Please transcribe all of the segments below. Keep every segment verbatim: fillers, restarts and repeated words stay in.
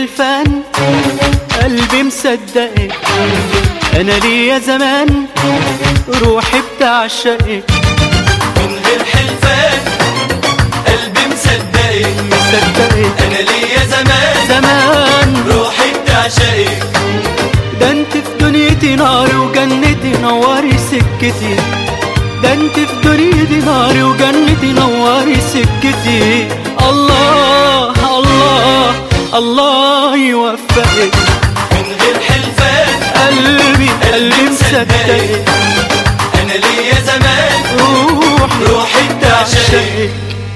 حلفان قلبي مصدقك، انا ليا زمان روحي بتعشقك. من غير حلفان قلبي مصدقك مصدقك انا ليا زمان زمان روحي بتعشقك. ده انت في دنيتي نار وجنتي نوري سكتي، ده انت في دنيتي نار وجنتي نوري سكتي. الله الله الله يوفقك. من غير حلفان قلبي قلبي مصدقك انا ليا زمان روحي روحي بتعشقك.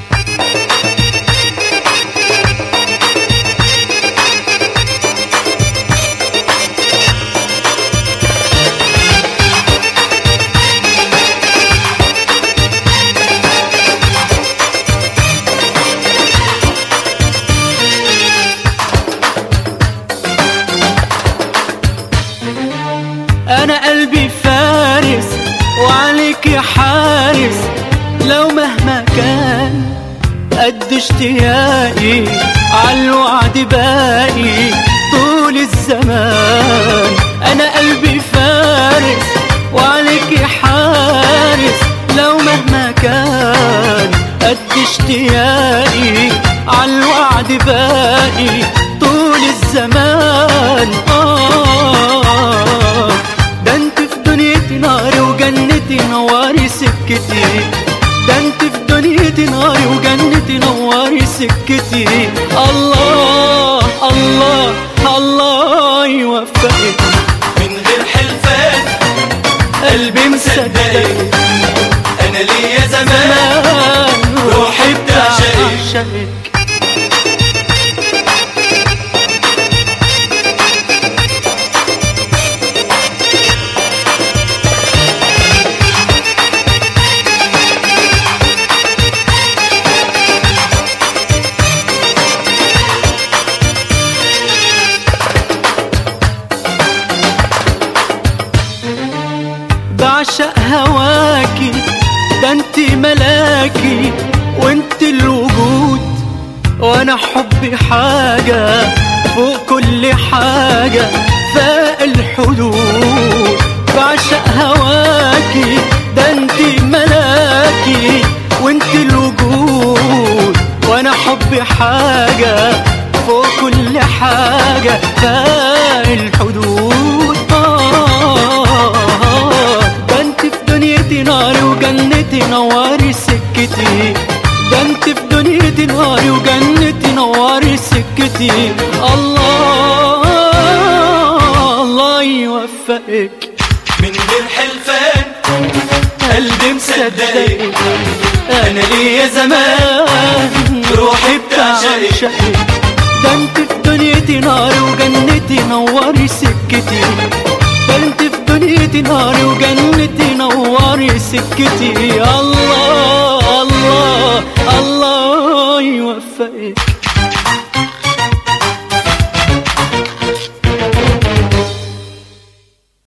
انا قلبي فارس وعليك يا حارس، لو مهما كان قد اشتياقي عالوعد باقي طول الزمان. انا قلبي فارس وعليك يا حارس، لو مهما كان قد اشتياقي عالوعد باقي طول الزمان. آه ده انت في دنيتي نار وجنتي نوري سكتي، ده انت في دنيتي نار وجنتي نوري سكتي. الله الله الله يوفقك. من غير حلفان قلبي مصدقك انا ليا زمان روحي بتعشقك. بعشق هواكي، ده انت ملاكي وانت الوجود، وانا حبي حاجة فوق كل حاجة فاق الحدود. بعشق هواكي، ده انت ملاكي وانت الوجود، وانا حبي حاجة فوق كل حاجة فاق الحدود. نار وجنتي نوري سكتي، ده انت في دنيتي نار وجنتي نوري سكتي. الله الله يوفقك. من غير حلفان قلبي مصدقك انا ليا زمان روحي بتعشقك. ده انت في دنيتي نار وجنتي نوري سكتي، ده انت في دنيتي نار وجنتي نوري سكتي. الله الله الله يوفقك.